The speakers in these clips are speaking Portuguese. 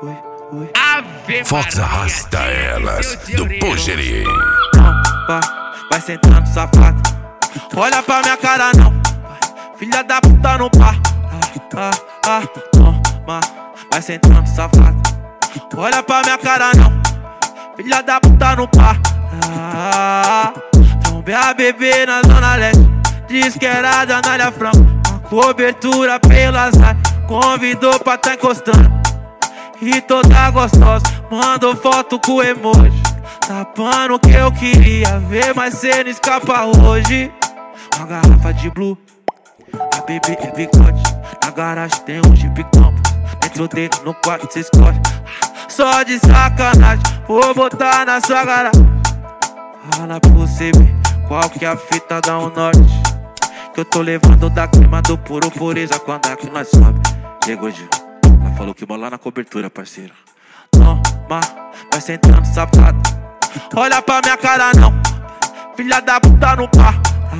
Força arrasta elas do Pugeri. Vai sentando safado, olha pra minha cara não, filha da puta não pá. Toma, vai sentando safado, olha pra minha cara não, filha da puta não pá. Trombei a bebê na zona leste, diz que era da Anália Franco. A cobertura pelas áreas, convidou pra tá encostando. E toda gostosa, mandou foto com emoji, tapando o que eu queria ver, mas cê não escapa hoje. Uma garrafa de blue, a bebê é bigode. Na garagem tem um Jeep Campo, dentro dele no quarto cê escolhe. Só de sacanagem, vou botar na sua garagem. Fala pra você ver qual que é a fita da norte, que eu tô levando da clima do puro pureza. Quando aqui nós sobe, chegou de... Ela falou que bola na cobertura, parceiro. Toma, vai sentando safado, olha pra minha cara não, filha da puta não pá.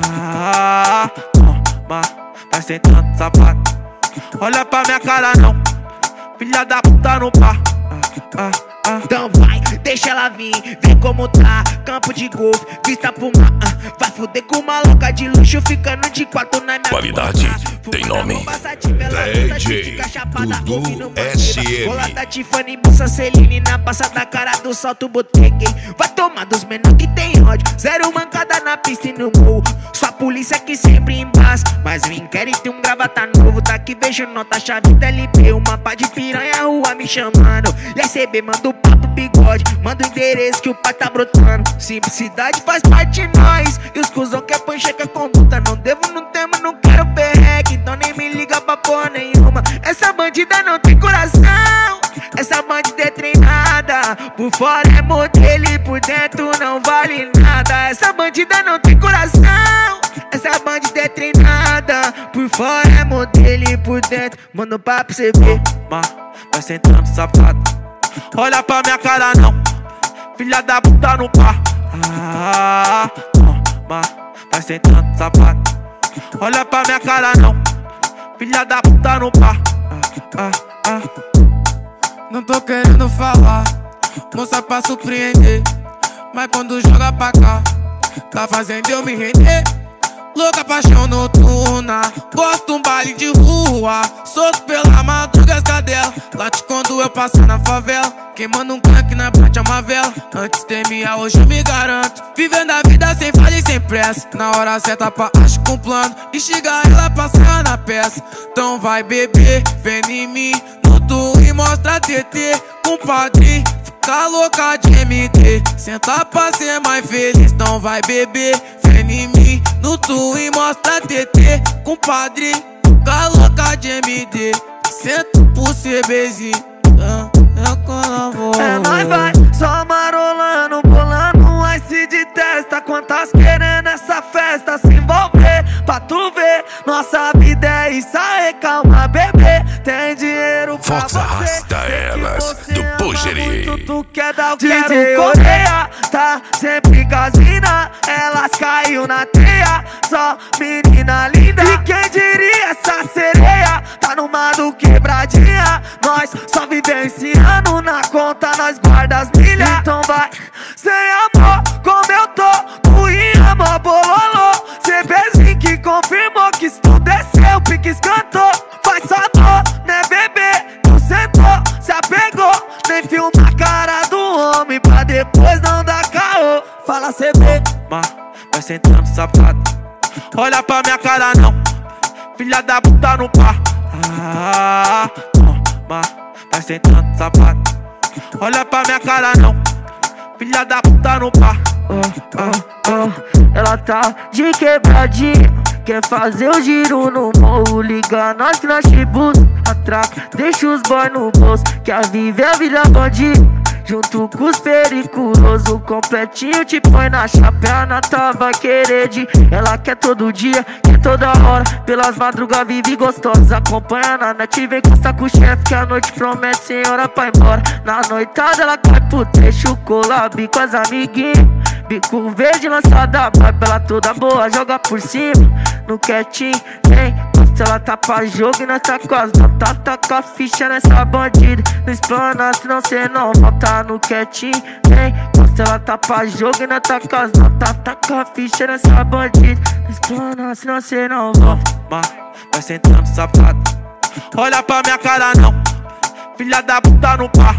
Toma, vai sentando safado, olha pra minha cara não, filha da puta não pá. Então vai, deixa ela vir, vê como tá. Campo de golfe, vista pro mar. Vai fuder com uma louca de luxo, ficando de quatro na minha qualidade tem nome. DJ Dudu SM. Bolada Tiffany, bolsa Celine, na passa da cara do salto botequei. Vai tomar dos menor que tem ódio, zero mancada na pista e no morro. Sua polícia que sempre embaça, mas o inquérito um gravata novo. Daqui vejo nota, chave da LP, uma pá de piranha, rua me chamando. E aí CB manda o papo bigode, manda o endereço que o pai tá brotando. Simplicidade faz parte de nós, e os cuzão quer pancheca conduta. Não devo, não temo, não quero perreque, então nem me liga pra porra nenhuma. Essa bandida não tem coração, essa bandida é treinada. Por fora é modelo e por dentro não vale nada. Essa bandida não tem coração, essa bandida é treinada. Por fora é modelo e por dentro manda um papo pra você ver. Vai sentando safado, olha pra minha cara não, filha da puta não pá. Toma, vai sentando safado, olha pra minha cara não, filha da puta não pá. Não tô querendo falar, moça pra surpreender, mas quando joga pra cá, tá fazendo eu me render. Louca paixão noturna, gosto um baile de rua, solto pela madruga as cadelas, late quando eu passo na favela, queimando um crack na planta uma vela. Antes temia, hoje eu me garanto, vivendo a vida sem falha e sem pressa. Na hora certa pra acho com plano, e chega ela passar na peça. Então vai beber, vem em mim, no tu e mostra TT, compadre. Tá louca de MD, senta pra ser mais feliz. Então vai beber, vem em mim, no tu e mostra TT, compadre. Tá louca de MD, senta pro CBzinho. É nóis vai, só marolando, bolando um ice de testa. Quantas querendo essa festa se envolver, pra tu ver. Nossa vida é isso aí, calma bebê. Tem dinheiro pra Força arrasta elas do Pugeri. Tu quer dar o que DJ Oreia, tá sempre casina. Elas caiu na teia, só menina linda. E quem diria essa sereia, tá numa do quebradinha. Nós só vivenciando, na conta nós guarda as milhas. Então vai, sem amor, como eu tô, ruim amor, bololô. CBzinho que confirmou que isso tudo é seu, pique escantou. Faz sabor, né bebê, tu sentou, se apegou. Nem filma a cara do homem pra depois não dar caô. Fala CB, vai sentando safado, olha pra minha cara não, filha da puta não pá. Toma, vai sentando safado, olha pra minha cara não, filha da puta não pá. Ela tá de quebradinha, quer fazer o giro no morro. Liga nós que nós te busca, atraca, deixa os boy no bolso. Quer viver a vida bandida, junto com os periculosos. Completinho te põe na chapéu, na vai querer de. Ela quer todo dia, quer toda hora, pelas madrugas vive gostosa. Acompanha na net, vem constar com o chefe, que a noite promete sem hora pra ir embora. Na noitada ela cai pro trecho, collab com as amiguinhas. bico verde lançada, vai pela toda boa, joga por cima, no quietinho, hein? Se ela tá pra jogo e nós tá quase taca a ficha nessa bandida. Não explana, senão cê não volta no quietinho, hein? Se ela tá pra jogo e nós tá quase taca a ficha nessa bandida. Não explana, senão cê não volta. Vai sentando safado, olha pra minha cara não, filha da puta no par.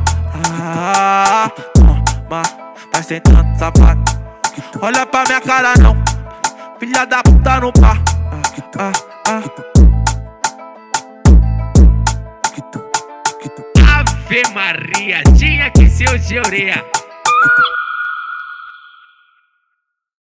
Vai sentando safado, olha pra minha cara não, filha da puta no par. Ave Maria, tinha que ser o de orelha.